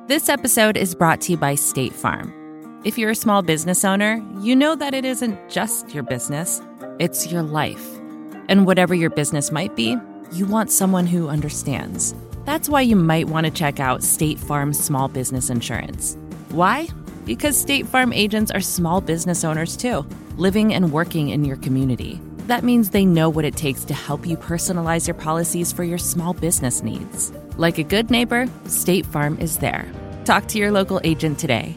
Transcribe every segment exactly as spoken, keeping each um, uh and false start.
This episode is brought to you by State Farm. If you're a small business owner, you know that it isn't just your business, it's your life. And whatever your business might be, you want someone who understands. That's why you might want to check out State Farm Small Business Insurance. Why? Because State Farm agents are small business owners too, living and working in your community. That means they know what it takes to help you personalize your policies for your small business needs. Like a good neighbor, State Farm is there. Talk to your local agent today.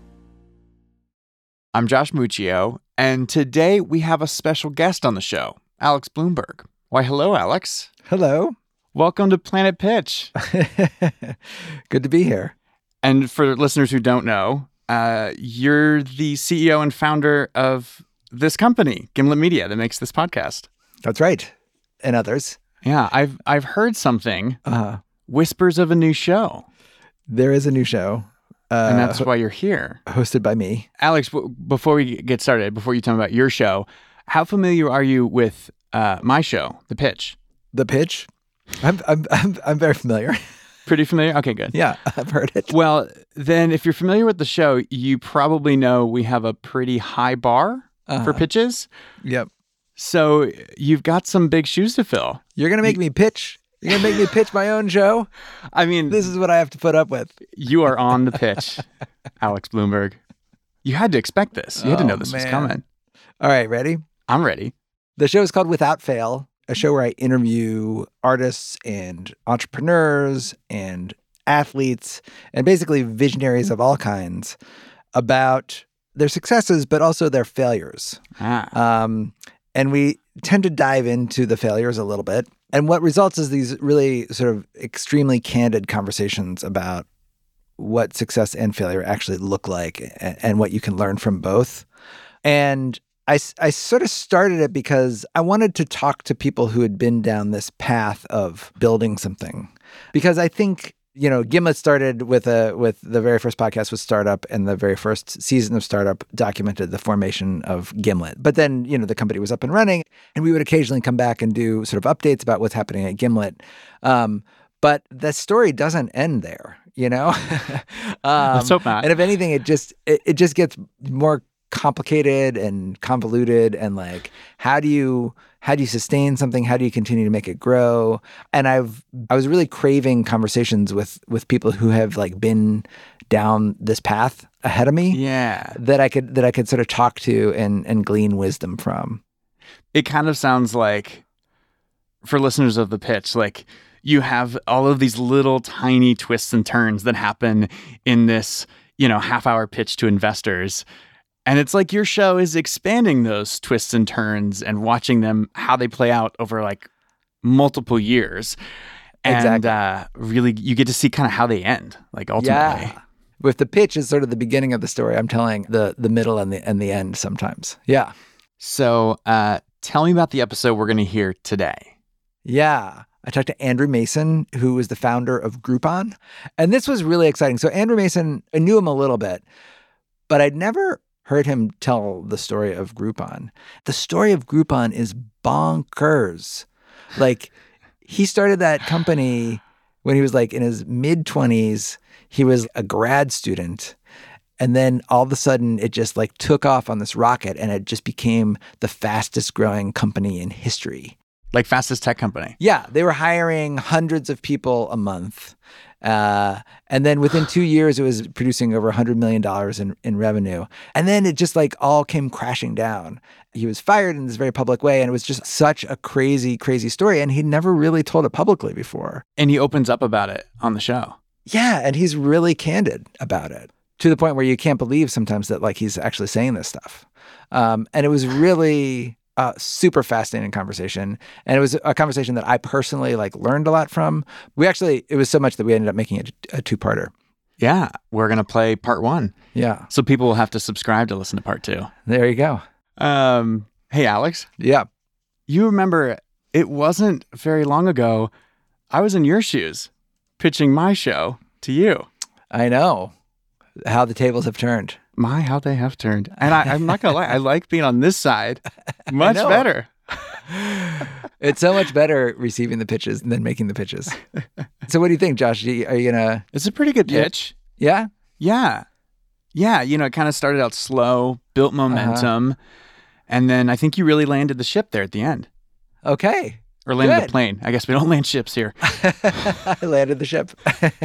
I'm Josh Muccio, and today we have a special guest on the show, Alex Blumberg. Why, hello, Alex. Hello. Welcome to Planet Pitch. Good to be here. And for listeners who don't know, uh, you're the C E O and founder of this company, Gimlet Media, that makes this podcast. That's right. And others. Yeah, I've I've heard something. Uh-huh. Whispers of a new show. There is a new show. Uh, and that's why you're here. Hosted by me. Alex, w- before we get started, before you tell me about your show, how familiar are you with uh, my show, The Pitch? The Pitch? I'm I'm I'm, I'm very familiar. Pretty familiar? Okay, good. Yeah, I've heard it. Well, then if you're familiar with the show, you probably know we have a pretty high bar uh-huh. for pitches. Yep. So you've got some big shoes to fill. You're going to make me pitch? You're going to make me pitch my own show? I mean... This is what I have to put up with. You are on the pitch, Alex Blumberg. You had to expect this. You had to know this oh, was coming. All right, ready? I'm ready. The show is called Without Fail, a show where I interview artists and entrepreneurs and athletes and basically visionaries of all kinds about their successes, but also their failures. Ah. Um, and we tend to dive into the failures a little bit. And what results is these really sort of extremely candid conversations about what success and failure actually look like and, and what you can learn from both. And I, I sort of started it because I wanted to talk to people who had been down this path of building something. Because I think, you know, Gimlet started with a with the very first podcast was Startup, and the very first season of Startup documented the formation of Gimlet. But then, you know, the company was up and running, and we would occasionally come back and do sort of updates about what's happening at Gimlet. Um, but the story doesn't end there, you know? um, Let's hope not. And if anything, it just it, it just gets more complicated and convoluted, and like, how do you how do you sustain something? How do you continue to make it grow? And I've I was really craving conversations with with people who have like been down this path ahead of me. Yeah, that I could that I could sort of talk to and and glean wisdom from. It kind of sounds like, for listeners of The Pitch, like you have all of these little tiny twists and turns that happen in this, you know, half hour pitch to investors. And it's like your show is expanding those twists and turns and watching them, how they play out over like multiple years. And exactly. uh, really, you get to see kind of how they end, like ultimately. Yeah. With The Pitch is sort of the beginning of the story. I'm telling the the middle and the and the end sometimes. Yeah. So uh, tell me about the episode we're going to hear today. Yeah. I talked to Andrew Mason, who is the founder of Groupon. And this was really exciting. So Andrew Mason, I knew him a little bit, but I'd never heard him tell the story of Groupon. The story of Groupon is bonkers. Like, he started that company when he was like in his mid-twenties. He was a grad student. And then all of a sudden, it just like took off on this rocket, and it just became the fastest growing company in history. Like fastest tech company. Yeah. They were hiring hundreds of people a month. Uh, and then within two years, it was producing over one hundred million dollars in, in revenue. And then it just like all came crashing down. He was fired in this very public way. And it was just such a crazy, crazy story. And he'd never really told it publicly before. And he opens up about it on the show. Yeah. And he's really candid about it, to the point where you can't believe sometimes that like he's actually saying this stuff. Um, and it was really Uh, super fascinating conversation. And it was a conversation that I personally like learned a lot from. We actually, it was so much that we ended up making it a two-parter. Yeah, we're going to play part one. Yeah. So people will have to subscribe to listen to part two. There you go. Um, hey, Alex. Yeah. You remember, it wasn't very long ago, I was in your shoes pitching my show to you. I know how the tables have turned. My, how they have turned. And I, I'm not going to lie, I like being on this side much better. It's so much better receiving the pitches than making the pitches. So what do you think, Josh? Are you going to... It's a pretty good pitch. Yeah. Yeah? Yeah. Yeah. You know, it kind of started out slow, built momentum. Uh-huh. And then I think you really landed the ship there at the end. Okay. Or landed Good. the plane. I guess we don't land ships here. I landed the ship.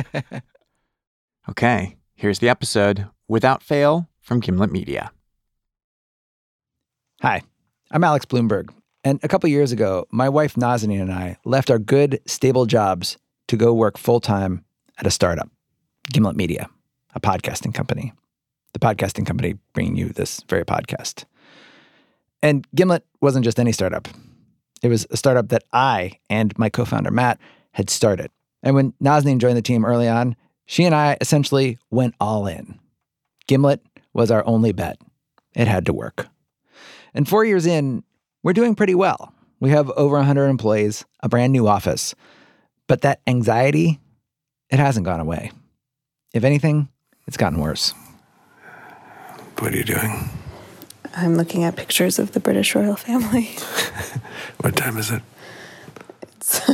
Okay. Here's the episode, Without Fail, from Gimlet Media. Hi, I'm Alex Blumberg. And a couple years ago, my wife Nazanin and I left our good, stable jobs to go work full-time at a startup, Gimlet Media, a podcasting company. The podcasting company bringing you this very podcast. And Gimlet wasn't just any startup. It was a startup that I and my co-founder Matt had started. And when Nazanin joined the team early on, she and I essentially went all in. Gimlet was our only bet. It had to work. And four years in, we're doing pretty well. We have over one hundred employees, a brand new office. But that anxiety, it hasn't gone away. If anything, it's gotten worse. What are you doing? I'm looking at pictures of the British royal family. What time is it? It's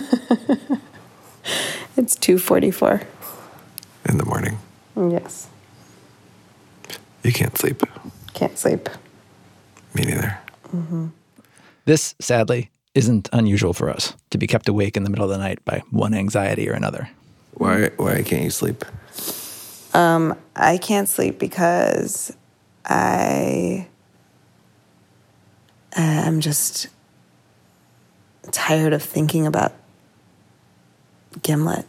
it's two forty-four. In the morning? Yes. You can't sleep? Can't sleep. Me neither. Mm-hmm. This, sadly, isn't unusual for us, to be kept awake in the middle of the night by one anxiety or another. Why Why can't you sleep? Um, I can't sleep because I am just tired of thinking about Gimlet.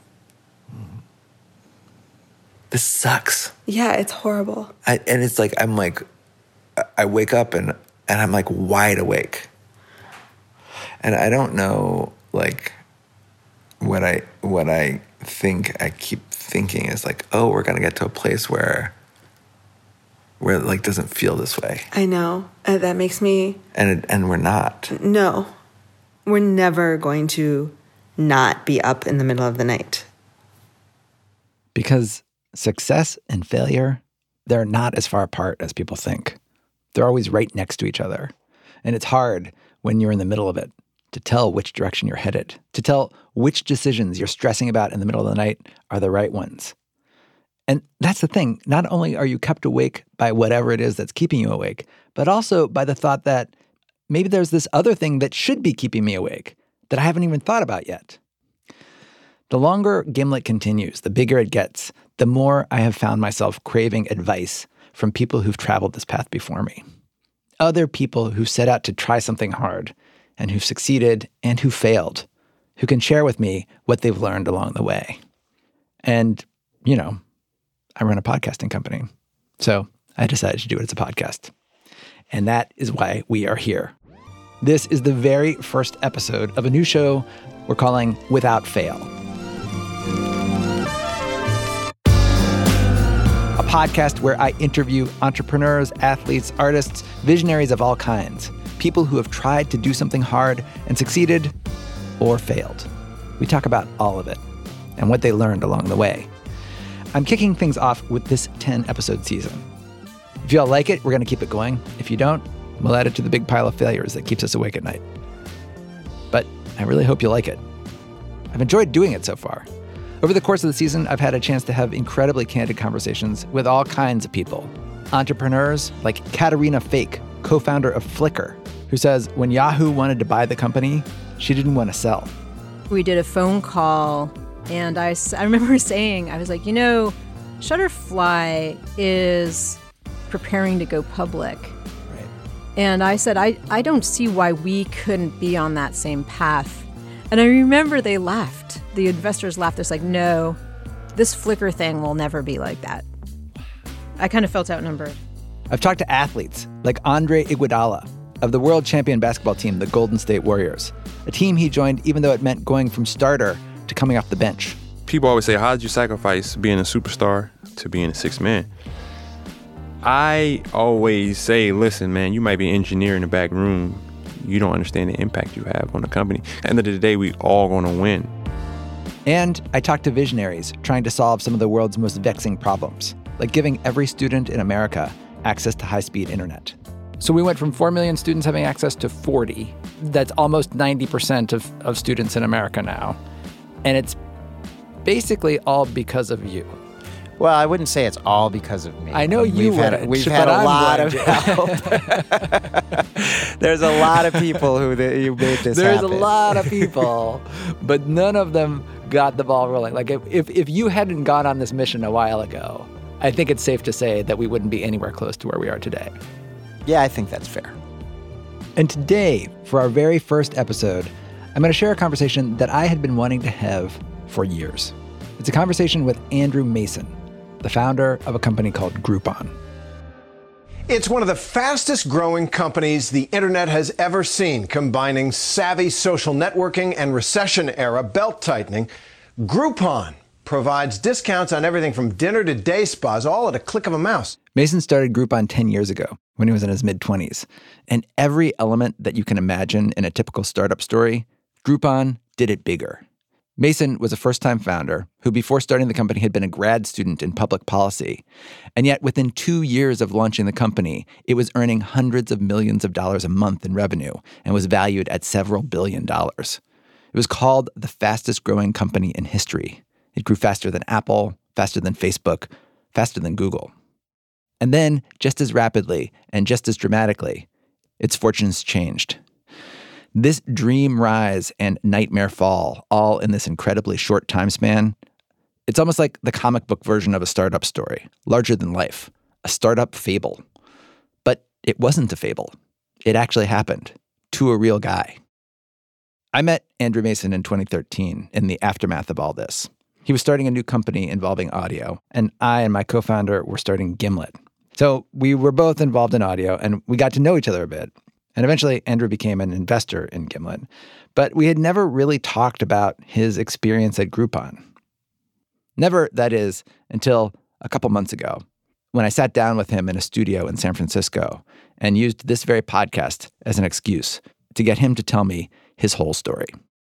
This sucks. Yeah, it's horrible. I, and it's like, I'm like, I wake up and, and I'm like wide awake. And I don't know, like, what I what I think I keep thinking is like, oh, we're going to get to a place where, where it like doesn't feel this way. I know. Uh, that makes me... And it, and we're not. No. We're never going to not be up in the middle of the night. Because success and failure, they're not as far apart as people think. They're always right next to each other. And it's hard when you're in the middle of it to tell which direction you're headed, to tell which decisions you're stressing about in the middle of the night are the right ones. And that's the thing. Not only are you kept awake by whatever it is that's keeping you awake, but also by the thought that maybe there's this other thing that should be keeping me awake that I haven't even thought about yet. The longer Gimlet continues, the bigger it gets, the more I have found myself craving advice from people who've traveled this path before me. Other people who set out to try something hard and who've succeeded and who failed, who can share with me what they've learned along the way. And, you know, I run a podcasting company, so I decided to do it as a podcast. And that is why we are here. This is the very first episode of a new show we're calling Without Fail. A podcast where I interview entrepreneurs, athletes, artists, visionaries of all kinds, people who have tried to do something hard and succeeded or failed. We talk about all of it and what they learned along the way. I'm kicking things off with this ten-episode season. If you all like it, we're going to keep it going. If you don't, we'll add it to the big pile of failures that keeps us awake at night. But I really hope you like it. I've enjoyed doing it so far. Over the course of the season, I've had a chance to have incredibly candid conversations with all kinds of people. Entrepreneurs like Katerina Fake, co-founder of Flickr, who says when Yahoo wanted to buy the company, she didn't want to sell. We did a phone call, and I, I remember saying, I was like, you know, Shutterfly is preparing to go public. Right. And I said, I, I don't see why we couldn't be on that same path. And I remember they laughed. The investors laughed. It's like, no, this Flickr thing will never be like that. I kind of felt outnumbered. I've talked to athletes like Andre Iguodala of the world champion basketball team, the Golden State Warriors, a team he joined even though it meant going from starter to coming off the bench. People always say, how did you sacrifice being a superstar to being a sixth man? I always say, listen, man, you might be an engineer in the back room. You don't understand the impact you have on the company. At the end of the day, we all going to win. And I talked to visionaries trying to solve some of the world's most vexing problems, like giving every student in America access to high-speed internet. So we went from four million students having access to forty. That's almost ninety percent of, of students in America now. And it's basically all because of you. Well, I wouldn't say it's all because of me. I know you we've had, wouldn't, We've but had a I'm lot going of to. help. There's a lot of people who who made this There's happen. a lot of people, but none of them got the ball rolling. Like if, if if you hadn't gone on this mission a while ago, I think it's safe to say that we wouldn't be anywhere close to where we are today. Yeah, I think that's fair. And today, for our very first episode, I'm going to share a conversation that I had been wanting to have for years. It's a conversation with Andrew Mason, the founder of a company called Groupon. It's one of the fastest growing companies the internet has ever seen, combining savvy social networking and recession-era belt-tightening. Groupon provides discounts on everything from dinner to day spas, all at a click of a mouse. Mason started Groupon ten years ago when he was in his mid-twenties. And every element that you can imagine in a typical startup story, Groupon did it bigger. Mason was a first-time founder who, before starting the company, had been a grad student in public policy. And yet, within two years of launching the company, it was earning hundreds of millions of dollars a month in revenue and was valued at several billion dollars. It was called the fastest-growing company in history. It grew faster than Apple, faster than Facebook, faster than Google. And then, just as rapidly and just as dramatically, its fortunes changed. This dream rise and nightmare fall, all in this incredibly short time span, it's almost like the comic book version of a startup story, larger than life, a startup fable. But it wasn't a fable. It actually happened to a real guy. I met Andrew Mason in twenty thirteen in the aftermath of all this. He was starting a new company involving audio, and I and my co-founder were starting Gimlet. So we were both involved in audio, and we got to know each other a bit. And eventually, Andrew became an investor in Gimlet. But we had never really talked about his experience at Groupon. Never, that is, until a couple months ago, when I sat down with him in a studio in San Francisco and used this very podcast as an excuse to get him to tell me his whole story.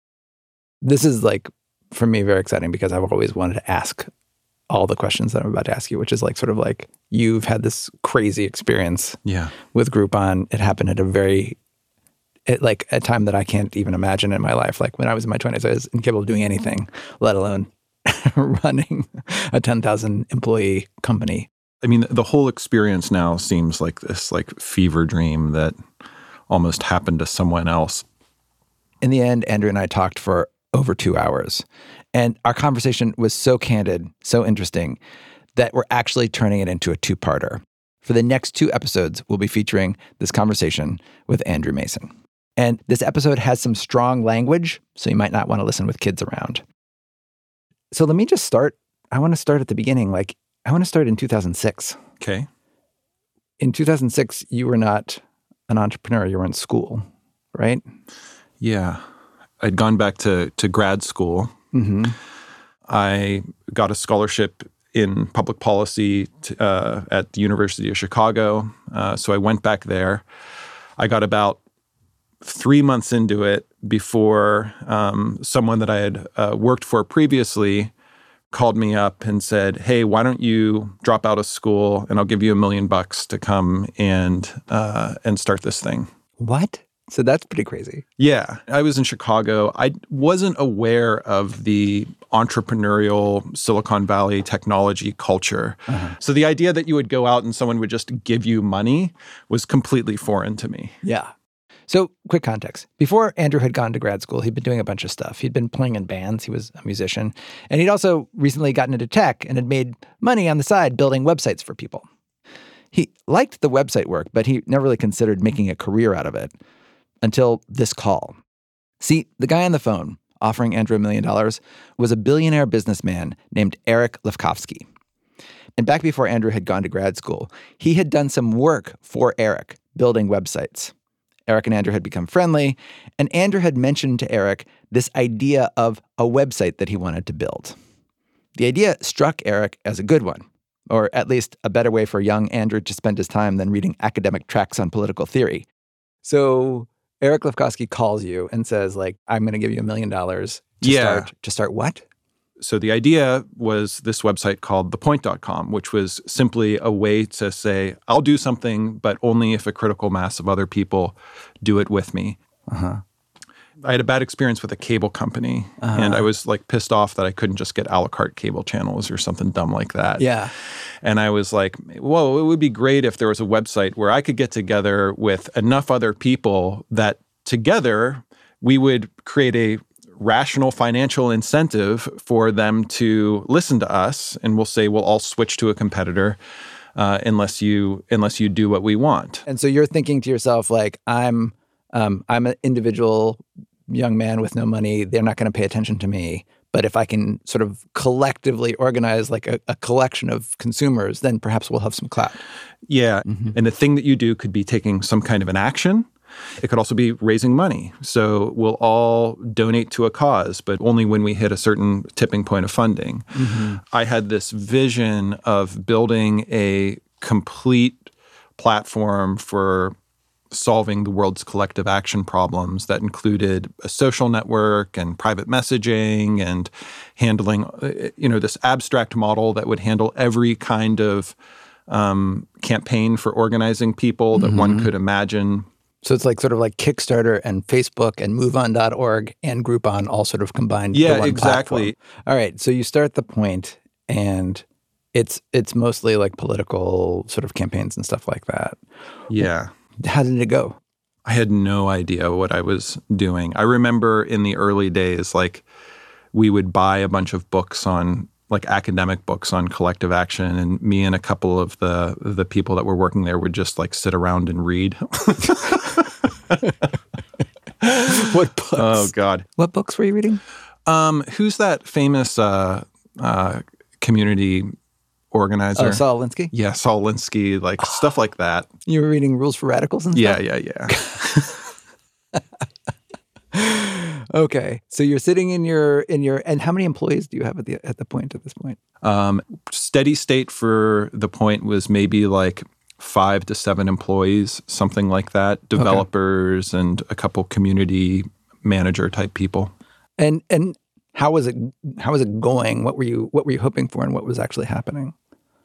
This is, like, for me, very exciting because I've always wanted to ask all the questions that I'm about to ask you, which is like sort of like you've had this crazy experience yeah. with Groupon. It happened at a very, it, like a time that I can't even imagine in my life. Like when I was in my twenties, I was incapable of doing anything, let alone running a ten thousand employee company. I mean, the whole experience now seems like this like fever dream that almost happened to someone else. In the end, Andrew and I talked for over two hours. And our conversation was so candid, so interesting, that we're actually turning it into a two-parter. For the next two episodes, we'll be featuring this conversation with Andrew Mason. And this episode has some strong language, so you might not want to listen with kids around. So let me just start. I want to start at the beginning. Like, I want to start in two thousand six. Okay. In two thousand six, you were not an entrepreneur. You were in school, right? Yeah. I'd gone back to, to grad school. Mm-hmm. I got a scholarship in public policy to, uh, at the University of Chicago. Uh, so I went back there. I got about three months into it before um, someone that I had uh, worked for previously called me up and said, hey, why don't you drop out of school and I'll give you a million bucks to come and uh, and start this thing. What? So that's pretty crazy. Yeah. I was in Chicago. I wasn't aware of the entrepreneurial Silicon Valley technology culture. Uh-huh. So the idea that you would go out and someone would just give you money was completely foreign to me. Yeah. So quick context. Before Andrew had gone to grad school, he'd been doing a bunch of stuff. He'd been playing in bands. He was a musician. And he'd also recently gotten into tech and had made money on the side building websites for people. He liked the website work, but he never really considered making a career out of it. Until this call. See, the guy on the phone offering Andrew a million dollars was a billionaire businessman named Eric Lefkofsky. And back before Andrew had gone to grad school, he had done some work for Eric, building websites. Eric and Andrew had become friendly, and Andrew had mentioned to Eric this idea of a website that he wanted to build. The idea struck Eric as a good one, or at least a better way for young Andrew to spend his time than reading academic tracts on political theory. So Eric Lefkofsky calls you and says, like, I'm going to give you a million dollars to yeah. start. To start what? So the idea was this website called the point dot com, which was simply a way to say, I'll do something, but only if a critical mass of other people do it with me. Uh-huh. I had a bad experience with a cable company, Uh-huh. and I was like pissed off that I couldn't just get a la carte cable channels or something dumb like that. Yeah. And I was like, whoa, it would be great if there was a website where I could get together with enough other people that together we would create a rational financial incentive for them to listen to us, and we'll say we'll all switch to a competitor uh, unless you unless you do what we want. And so you're thinking to yourself, like, I'm um, I'm an individual young man with no money. They're not going to pay attention to me. But if I can sort of collectively organize like a, a collection of consumers, then perhaps we'll have some clout. Yeah. Mm-hmm. And the thing that you do could be taking some kind of an action. It could also be raising money. So we'll all donate to a cause, but only when we hit a certain tipping point of funding. Mm-hmm. I had this vision of building a complete platform for solving the world's collective action problems that included a social network and private messaging and handling, you know, this abstract model that would handle every kind of um, campaign for organizing people that mm-hmm. one could imagine. So it's like sort of like Kickstarter and Facebook and MoveOn dot org and Groupon all sort of combined. Yeah, into one exactly. Platform. All right. So you start the point, and it's it's mostly like political sort of campaigns and stuff like that. Yeah. How did it go? I had no idea what I was doing. I remember in the early days, like we would buy a bunch of books on like academic books on collective action, and me and a couple of the the people that were working there would just like sit around and read. What books? Oh God. What books were you reading? Um, who's that famous uh, uh, community organizer? Oh, Saul Alinsky? Yeah, Saul Alinsky, like oh. stuff like that. You were reading Rules for Radicals and yeah, stuff? Yeah, yeah, yeah. Okay. So you're sitting in your in your and how many employees do you have at the at the point at this point? Um, steady state for the point was maybe like five to seven employees, something like that. Developers okay. and a couple community manager type people. And and how was it how was it going? What were you what were you hoping for, and what was actually happening?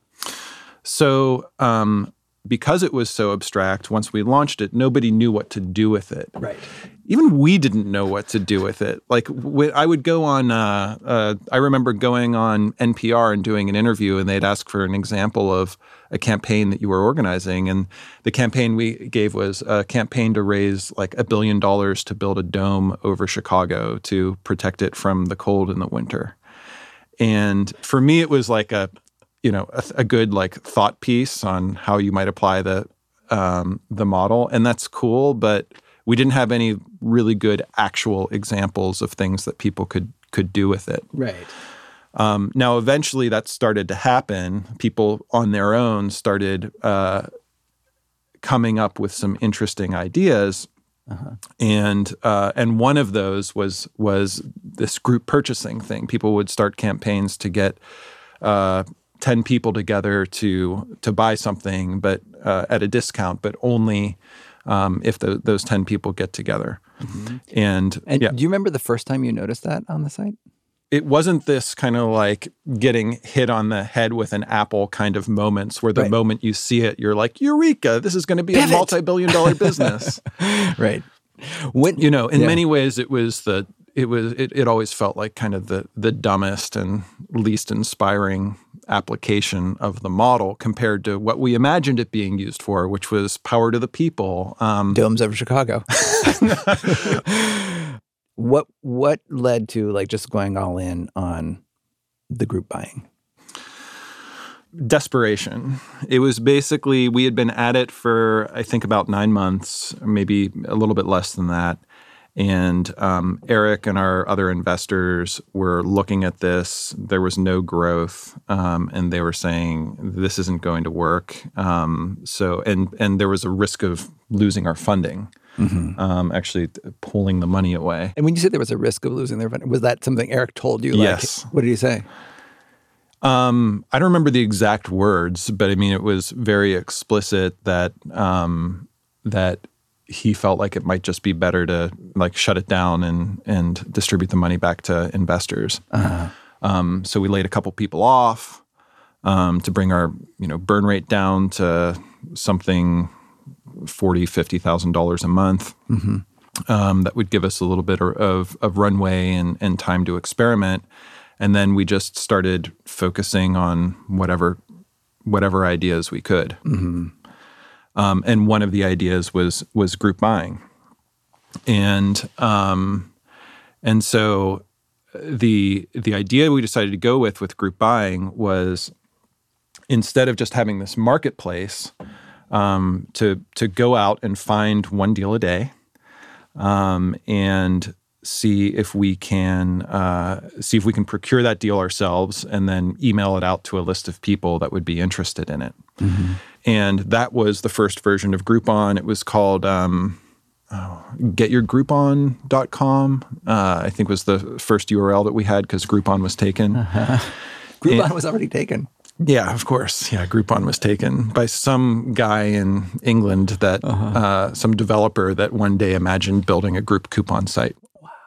So um, because it was so abstract, once we launched it, nobody knew what to do with it. Right. Even we didn't know what to do with it. Like w- I would go on, uh, uh, I remember going on N P R and doing an interview, and they'd ask for an example of a campaign that you were organizing. And the campaign we gave was a campaign to raise like a billion dollars to build a dome over Chicago to protect it from the cold in the winter. And for me, it was like a, you know, a, a good like thought piece on how you might apply the um, the model. And that's cool, but we didn't have any really good actual examples of things that people could could do with it. Right. Um, now, eventually that started to happen. People on their own started uh, coming up with some interesting ideas. Uh-huh. And uh, and one of those was was this group purchasing thing. People would start campaigns to get uh, ten people together to to buy something, but uh, at a discount, but only um, if the, those ten people get together. Mm-hmm. And, and yeah. do you remember the first time you noticed that on the site? It wasn't this kind of like getting hit on the head with an apple kind of moments where the right. moment you see it, you're like, Eureka, this is going to be Pivot. a multi-billion dollar business. Right. When, you know, in yeah. many ways it was the, it was, it, it always felt like kind of the, the dumbest and least inspiring application of the model compared to what we imagined it being used for, which was power to the people. Um, Domes over Chicago. What what led to like just going all in on the group buying? Desperation. It was basically, we had been at it for, I think, about nine months, or maybe a little bit less than that. And um, Eric and our other investors were looking at this. There was no growth, um, and they were saying this isn't going to work. Um, so, and and there was a risk of losing our funding. Mm-hmm. Um, actually pulling the money away. And when you said there was a risk of losing their funding, was that something Eric told you? Like, yes. What did he say? Um, I don't remember the exact words, but I mean, it was very explicit that um, that he felt like it might just be better to like shut it down and and distribute the money back to investors. Uh-huh. Um, so we laid a couple people off um, to bring our you know burn rate down to something forty thousand dollars, fifty thousand dollars a month. Mm-hmm. um, that would give us a little bit of, of runway and, and time to experiment. And then we just started focusing on whatever whatever ideas we could. Mm-hmm. Um, and one of the ideas was was group buying. And um, and so the the idea we decided to go with with group buying was, instead of just having this marketplace, um, to to go out and find one deal a day, um, and see if we can uh, see if we can procure that deal ourselves, and then email it out to a list of people that would be interested in it. Mm-hmm. And that was the first version of Groupon. It was called um, oh, get your groupon dot com. Uh, I think was the first U R L that we had, because Groupon was taken. Uh-huh. Groupon and, was already taken. Yeah, of course. Yeah, Groupon was taken by some guy in England, that Uh-huh. uh, some developer that one day imagined building a group coupon site.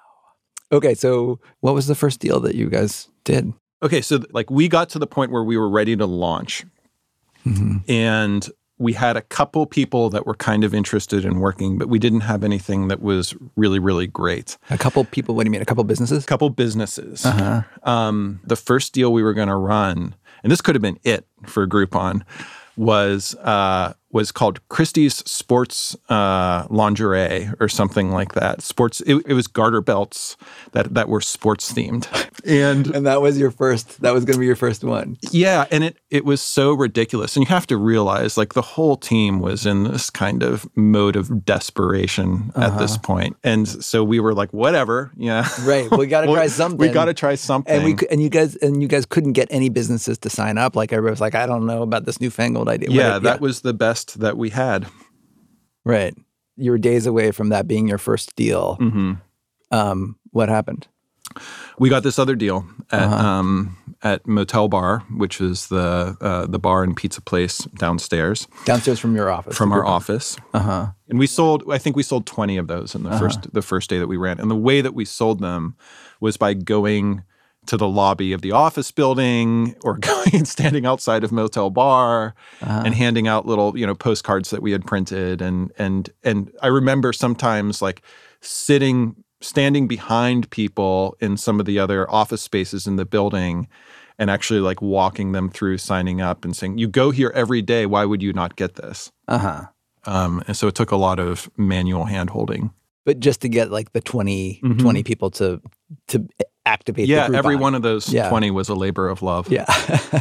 Okay, so what was the first deal that you guys did? Okay, so like we got to the point where we were ready to launch, Mm-hmm. and we had a couple people that were kind of interested in working, but we didn't have anything that was really, really great. A couple people, what do you mean? A couple businesses? A couple businesses. Uh-huh. Um, the first deal we were going to run, and this could have been it for Groupon, was uh, was called Christie's Sports uh, Lingerie or something like that. Sports. It, it was garter belts that that were sports themed, and And that was your first, that was going to be your first one. yeah, and it it was so ridiculous. And you have to realize, like, the whole team was in this kind of mode of desperation at this point. And so we were like, whatever, yeah. Right. We got to Well, try something. We got to try something. And we cou- and you guys and you guys couldn't get any businesses to sign up. Like everybody was like, I don't know about this newfangled idea. yeah, Whatever. that was the best that we had. Right. You were days away from that being your first deal. hmm Um, what happened? We got this other deal at Uh-huh. um, at Motel Bar, which is the uh, the bar and pizza place downstairs Downstairs from your office. from our office. Uh huh. And we sold, I think we sold twenty of those in the Uh-huh. first the first day that we ran. And the way that we sold them was by going to the lobby of the office building, or going and standing outside of Motel Bar, Uh-huh. and handing out little, you know, postcards that we had printed. And and and I remember sometimes like sitting, standing behind people in some of the other office spaces in the building, and actually like walking them through signing up and saying, "You go here every day. Why would you not get this?" Uh huh. Um, and so it took a lot of manual hand holding. But just to get like the twenty, Mhm. twenty people to to activate. Yeah, the every Groupon. one of those Yeah. twenty was a labor of love. Yeah.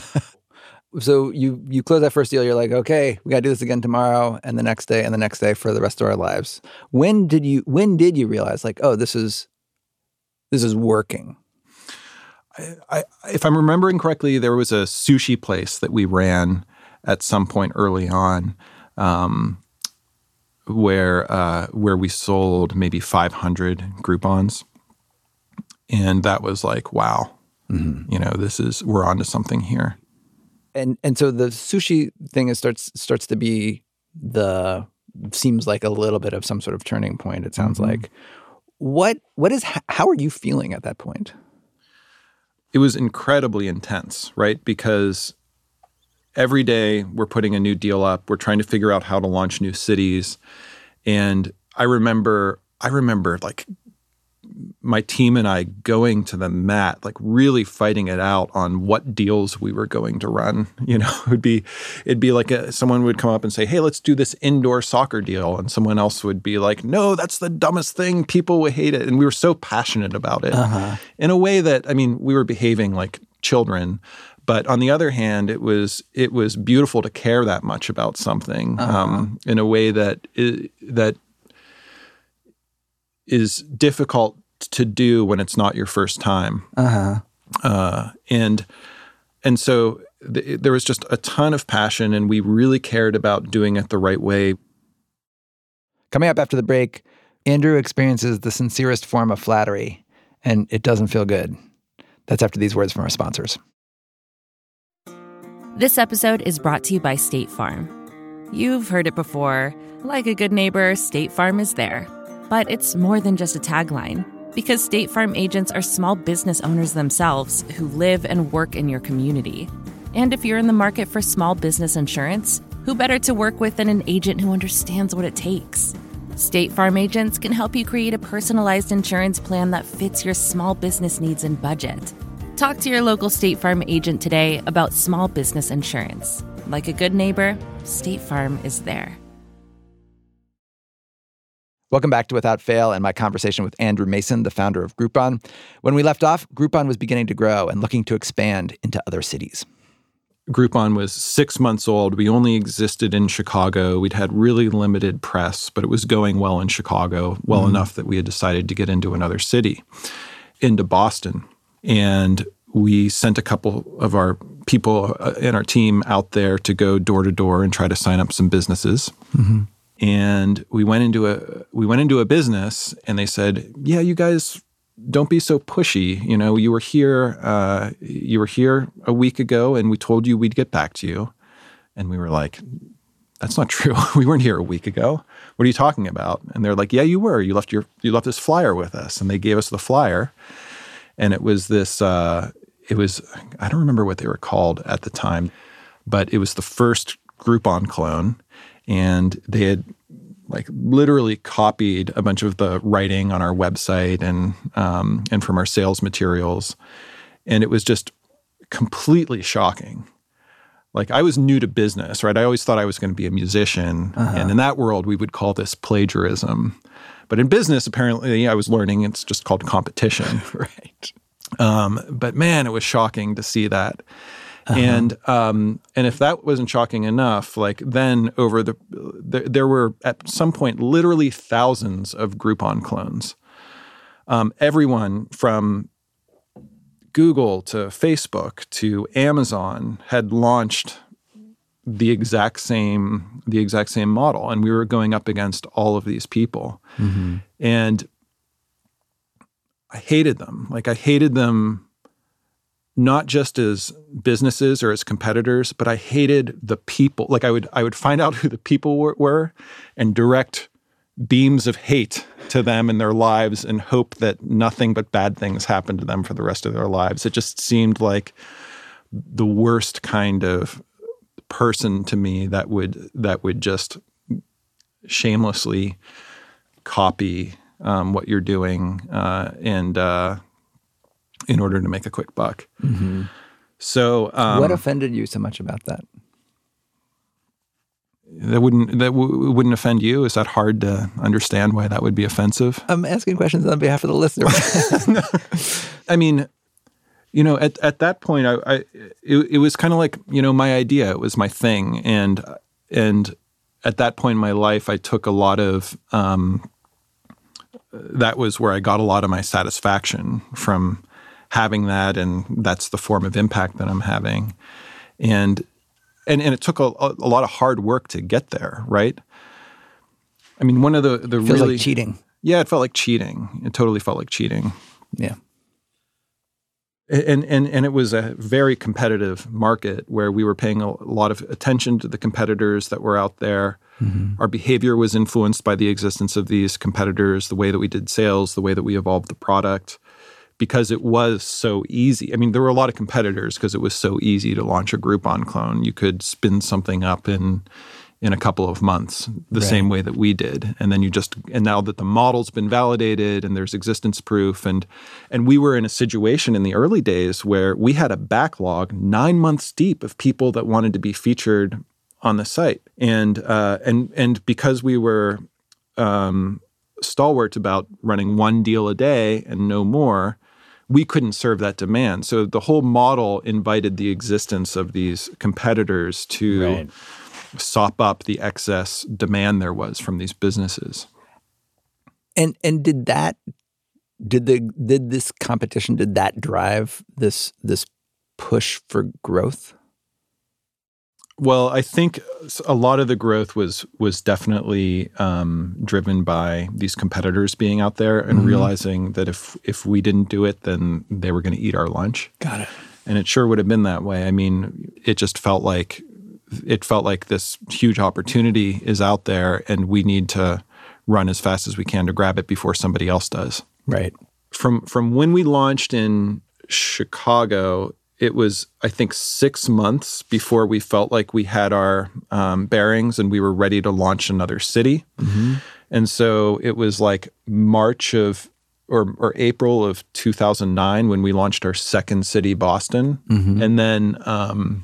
So you you close that first deal. You're like, okay, we got to do this again tomorrow, and the next day, and the next day for the rest of our lives. When did you When did you realize, like, oh, this is this is working? I, I, if I'm remembering correctly, there was a sushi place that we ran at some point early on, um, where uh, where we sold maybe five hundred Groupons, and that was like, wow, Mm-hmm. you know, this is we're onto something here. And and so the sushi thing is starts starts to be the seems like a little bit of some sort of turning point. It sounds Mhm. like. What what is how are you feeling at that point? It was incredibly intense, right? Because every day we're putting a new deal up. We're trying to figure out how to launch new cities. And I remember, I remember like my team and I going to the mat, like really fighting it out on what deals we were going to run. You know, it would be, it'd be like a, someone would come up and say, "Hey, let's do this indoor soccer deal." And someone else would be like, "No, that's the dumbest thing. People would hate it." And we were so passionate about it Uh-huh. in a way that, I mean, we were behaving like children. But on the other hand, it was it was beautiful to care that much about something Uh-huh. um, in a way that is, that is difficult to do when it's not your first time. Uh-huh. Uh, and and so th- there was just a ton of passion, and we really cared about doing it the right way. Coming up after the break, Andrew experiences the sincerest form of flattery, and it doesn't feel good. That's after these words from our sponsors. This episode is brought to you by State Farm. You've heard it before. Like a good neighbor, State Farm is there. But it's more than just a tagline, because State Farm agents are small business owners themselves who live and work in your community. And if you're in the market for small business insurance, who better to work with than an agent who understands what it takes? State Farm agents can help you create a personalized insurance plan that fits your small business needs and budget. Talk to your local State Farm agent today about small business insurance. Like a good neighbor, State Farm is there. Welcome back to Without Fail and my conversation with Andrew Mason, the founder of Groupon. When we left off, Groupon was beginning to grow and looking to expand into other cities. Groupon was six months old. We only existed in Chicago. We'd had really limited press, but it was going well in Chicago, well mm-hmm. enough that we had decided to get into another city, into Boston. And we sent a couple of our people in our team out there to go door to door and try to sign up some businesses. Mm-hmm. And we went into a we went into a business, and they said, "Yeah, you guys don't be so pushy. You know, you were here uh, you were here a week ago, and we told you we'd get back to you." And we were like, "That's not true. We weren't here a week ago. What are you talking about?" And they're like, "Yeah, you were. You left your you left this flyer with us." And they gave us the flyer, and it was this. Uh, it was I don't remember what they were called at the time, but it was the first Groupon clone. And they had like literally copied a bunch of the writing on our website and um, and from our sales materials. And it was just completely shocking. Like, I was new to business, right? I always thought I was going to be a musician. Uh-huh. And in that world, we would call this plagiarism. But in business, apparently, I was learning it's just called competition. Right. Um, but man, it was shocking to see that. Uh-huh. And um, and if that wasn't shocking enough, like then over the, the there were at some point literally thousands of Groupon clones. Um, everyone from Google to Facebook to Amazon had launched the exact same the exact same model, and we were going up against all of these people, mm-hmm. and I hated them. Like I hated them. Not just as businesses or as competitors, but I hated the people. Like I would I would find out who the people were, were and direct beams of hate to them in their lives and hope that nothing but bad things happened to them for the rest of their lives. It just seemed like the worst kind of person to me that would that would just shamelessly copy um, what you're doing uh, and uh in order to make a quick buck. Mm-hmm. So, um, what offended you so much about that? That wouldn't that w- wouldn't offend you? Is that hard to understand why that would be offensive? I'm asking questions on behalf of the listener. I mean, you know, at at that point, I, I it, it was kind of like, you know, my idea. It was my thing, and and at that point in my life, I took a lot of. Um, that was where I got a lot of my satisfaction from. Having that, and that's the form of impact that I'm having, and and and it took a, a lot of hard work to get there, right? I mean, one of the the it feels really like cheating. Yeah, it felt like cheating. It totally felt like cheating. Yeah, and and and it was a very competitive market where we were paying a lot of attention to the competitors that were out there. Mm-hmm. Our behavior was influenced by the existence of these competitors, the way that we did sales, the way that we evolved the product. Because it was so easy. I mean, there were a lot of competitors because it was so easy to launch a Groupon clone. You could spin something up in in a couple of months, the right. same way that we did. And then you just and now that the model's been validated and there's existence proof, and and we were in a situation in the early days where we had a backlog nine months deep of people that wanted to be featured on the site. And uh, and and because we were um, stalwart about running one deal a day and no more, we couldn't serve that demand. So the whole model invited the existence of these competitors to right. sop up the excess demand there was from these businesses. And and did that did the did this competition did that drive this this push for growth? Well, I think a lot of the growth was was definitely um, driven by these competitors being out there and mm-hmm. realizing that if if we didn't do it, then they were going to eat our lunch. Got it. And it sure would have been that way. I mean, it just felt like it felt like this huge opportunity is out there, and we need to run as fast as we can to grab it before somebody else does. Right. From from when we launched in Chicago, it was, I think, six months before we felt like we had our um, bearings and we were ready to launch another city. Mm-hmm. And so it was like March of or or April of two thousand nine when we launched our second city, Boston. Mm-hmm. And then um,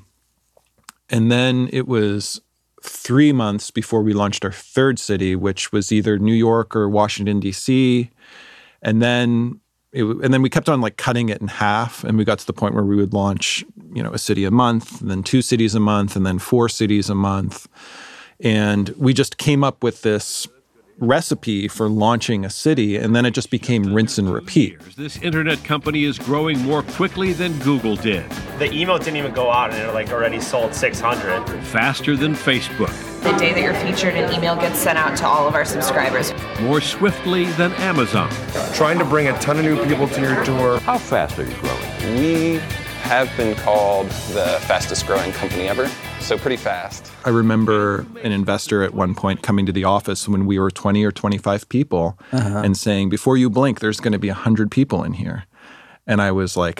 and then it was three months before we launched our third city, which was either New York or Washington, D C. And then it, and then we kept on like cutting it in half, and we got to the point where we would launch, you know, a city a month, and then two cities a month, and then four cities a month. And we just came up with this recipe for launching a city, and then it just became rinse and repeat. This internet company is growing more quickly than Google did. The email didn't even go out, and it like already sold six hundred. Faster than Facebook. The day that you're featured, an email gets sent out to all of our subscribers. More swiftly than Amazon. Trying to bring a ton of new people to your door. How fast are you growing? We have been called the fastest growing company ever, so pretty fast. I remember an investor at one point coming to the office when we were twenty or twenty-five people uh-huh. and saying, before you blink, there's going to be one hundred people in here. And I was like,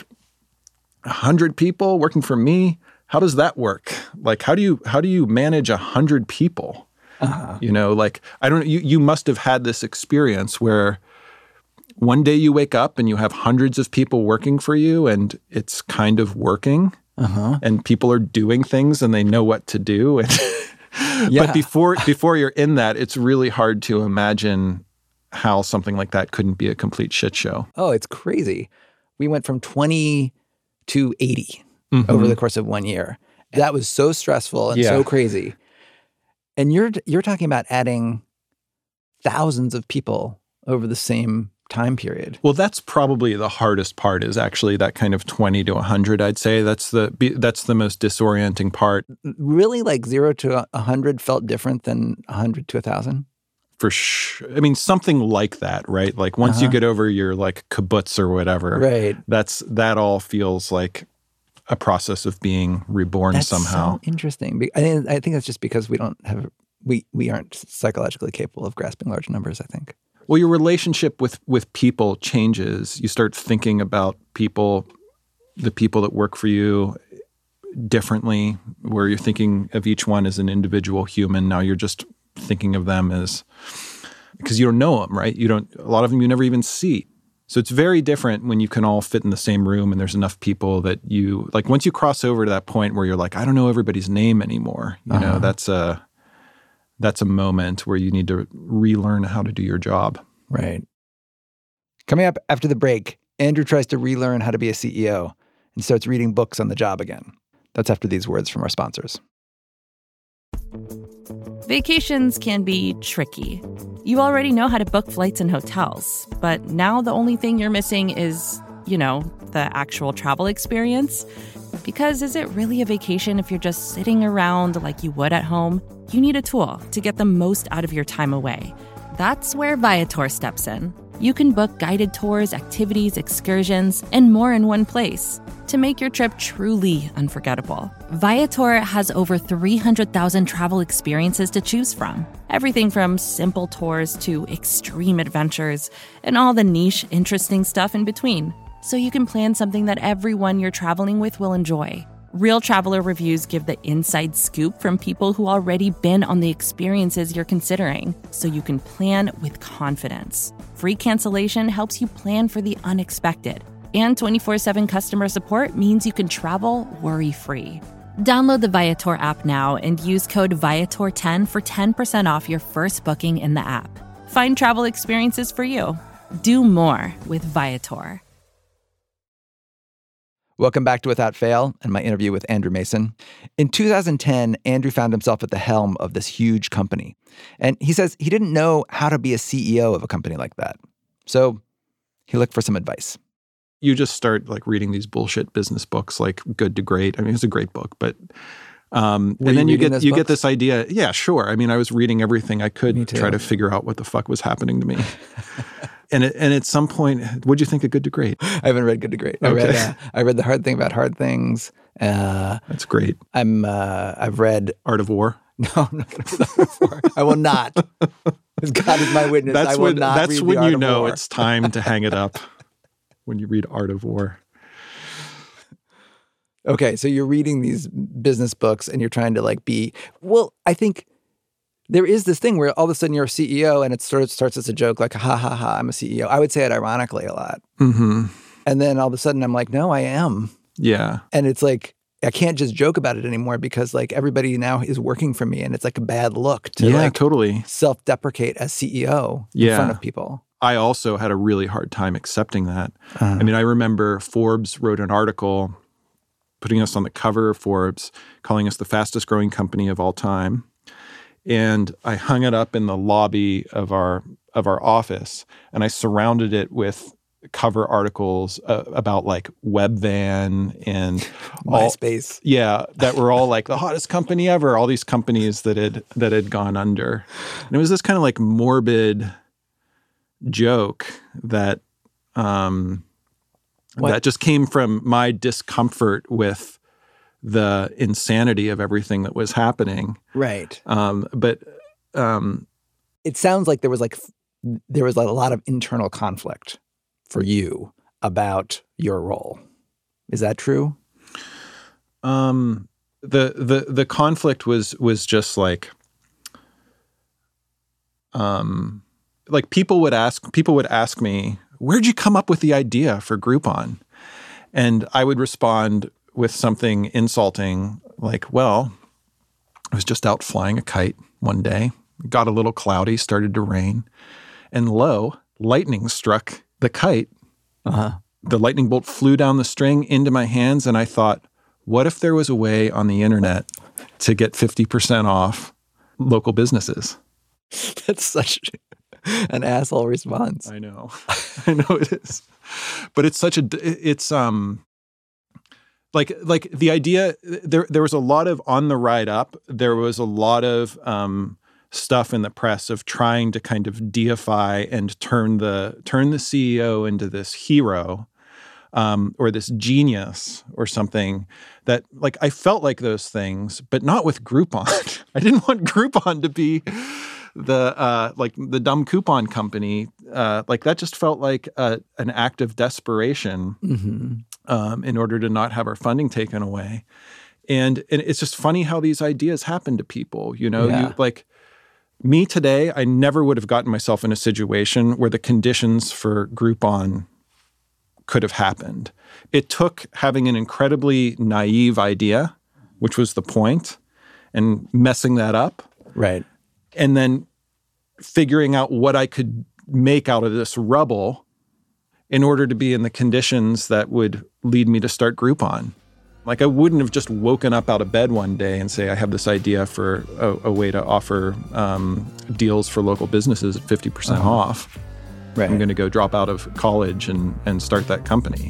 one hundred people working for me? How does that work? Like, how do you how do you manage one hundred people? Uh-huh. You know, like, I don't you you must have had this experience where one day you wake up and you have hundreds of people working for you and it's kind of working. Uh-huh. And people are doing things and they know what to do. And yeah. But before before you're in that, it's really hard to imagine how something like that couldn't be a complete shit show. Oh, it's crazy. We went from twenty to eighty mm-hmm. over the course of one year. That was so stressful and yeah. so crazy. And you're you're talking about adding thousands of people over the same time period. Well, that's probably the hardest part, is actually that kind of twenty to one hundred, I'd say. That's the that's the most disorienting part. Really, like zero to one hundred felt different than one hundred to one thousand? For sure. I mean, something like that, right? Like once uh-huh. you get over your like kibbutz or whatever, right. that's that all feels like a process of being reborn that's somehow. So interesting. I think I think that's just because we don't have we we aren't psychologically capable of grasping large numbers, I think. Well, your relationship with, with people changes. You start thinking about people, the people that work for you differently, where you're thinking of each one as an individual human. Now you're just thinking of them as, because you don't know them, right? You don't, a lot of them you never even see. So it's very different when you can all fit in the same room and there's enough people that you, like once you cross over to that point where you're like, I don't know everybody's name anymore. You uh-huh. know, that's a... That's a moment where you need to relearn how to do your job. Right. Coming up after the break, Andrew tries to relearn how to be a C E O and starts reading books on the job again. That's after these words from our sponsors. Vacations can be tricky. You already know how to book flights and hotels, but now the only thing you're missing is, you know, the actual travel experience. Because is it really a vacation if you're just sitting around like you would at home? You need a tool to get the most out of your time away. That's where Viator steps in. You can book guided tours, activities, excursions, and more in one place to make your trip truly unforgettable. Viator has over three hundred thousand travel experiences to choose from. Everything from simple tours to extreme adventures and all the niche, interesting stuff in between. So you can plan something that everyone you're traveling with will enjoy. Real traveler reviews give the inside scoop from people who already been on the experiences you're considering, so you can plan with confidence. Free cancellation helps you plan for the unexpected. And twenty-four seven customer support means you can travel worry-free. Download the Viator app now and use code Viator ten for ten percent off your first booking in the app. Find travel experiences for you. Do more with Viator. Welcome back to Without Fail and my interview with Andrew Mason. In two thousand ten, Andrew found himself at the helm of this huge company. And he says he didn't know how to be a C E O of a company like that. So he looked for some advice. You just start like reading these bullshit business books like Good to Great. I mean, it's a great book, but um, and then you get you books? get this idea. Yeah, sure. I mean, I was reading everything I could to try to figure out what the fuck was happening to me. And it, and at some point, what'd you think of Good to Great? I haven't read Good to Great. I okay. read uh, I read The Hard Thing About Hard Things. Uh, That's great. I'm uh, I've read Art of War. No, I'm not going to read The Art of War. I will not. As God is my witness, that's I will when, not That's read when The Art you of know War. It's time to hang it up. When you read Art of War. Okay, so you're reading these business books and you're trying to like be, well, I think there is this thing where all of a sudden you're a C E O and it sort of starts as a joke, like, ha, ha, ha, I'm a C E O. I would say it ironically a lot. Mm-hmm. And then all of a sudden I'm like, no, I am. Yeah. And it's like, I can't just joke about it anymore because like everybody now is working for me and it's like a bad look to yeah, like totally. self-deprecate as C E O in yeah. front of people. I also had a really hard time accepting that. Uh-huh. I mean, I remember Forbes wrote an article putting us on the cover of Forbes, calling us the fastest growing company of all time. And I hung it up in the lobby of our of our office, and I surrounded it with cover articles uh, about like Webvan and all, MySpace. Yeah, that were all like the hottest company ever. All these companies that had that had gone under, and it was this kind of like morbid joke that um, that just came from my discomfort with the insanity of everything that was happening. Right. Um, but um, it sounds like there was like there was a lot of internal conflict for you about your role. Is that true? Um, the the the conflict was was just like um like people would ask people would ask me, where'd you come up with the idea for Groupon? And I would respond with something insulting like, well, I was just out flying a kite one day, got a little cloudy, started to rain, and lo, lightning struck the kite. Uh-huh. The lightning bolt flew down the string into my hands, and I thought, what if there was a way on the internet to get fifty percent off local businesses? That's such an asshole response. I know. I know it is. But it's such a, it's, um, like, like the idea, there, there was a lot of, on the ride up, there was a lot of, um, stuff in the press of trying to kind of deify and turn the, turn the C E O into this hero, um, or this genius or something that, like, I felt like those things, but not with Groupon. I didn't want Groupon to be the uh, like the dumb coupon company. Uh, like that just felt like a, an act of desperation mm-hmm. um, in order to not have our funding taken away. And, and it's just funny how these ideas happen to people. You know, yeah. you, like me today, I never would have gotten myself in a situation where the conditions for Groupon could have happened. It took having an incredibly naive idea, which was the point, and messing that up. Right. And then figuring out what I could make out of this rubble in order to be in the conditions that would lead me to start Groupon. Like I wouldn't have just woken up out of bed one day and say, I have this idea for a, a way to offer um, deals for local businesses at fifty percent uh-huh. off. Right. I'm going to go drop out of college and, and start that company.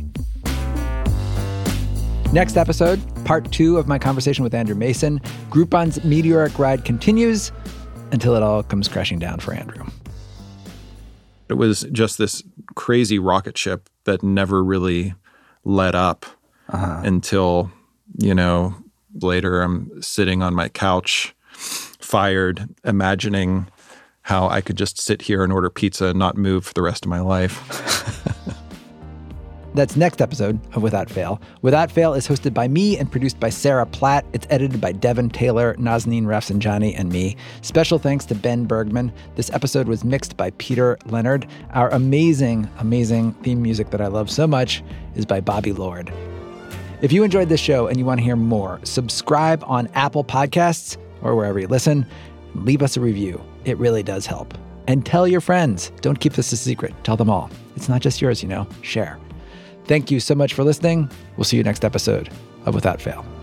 Next episode, part two of my conversation with Andrew Mason. Groupon's meteoric ride continues until it all comes crashing down for Andrew. It was just this crazy rocket ship that never really let up uh-huh. until, you know, later I'm sitting on my couch, fired, imagining how I could just sit here and order pizza and not move for the rest of my life. That's next episode of Without Fail. Without Fail is hosted by me and produced by Sarah Platt. It's edited by Devin Taylor, Nazanin Rafsanjani, and me. Special thanks to Ben Bergman. This episode was mixed by Peter Leonard. Our amazing, amazing theme music that I love so much is by Bobby Lord. If you enjoyed this show and you want to hear more, subscribe on Apple Podcasts or wherever you listen. Leave us a review. It really does help. And tell your friends. Don't keep this a secret. Tell them all. It's not just yours, you know. Share. Thank you so much for listening. We'll see you next episode of Without Fail.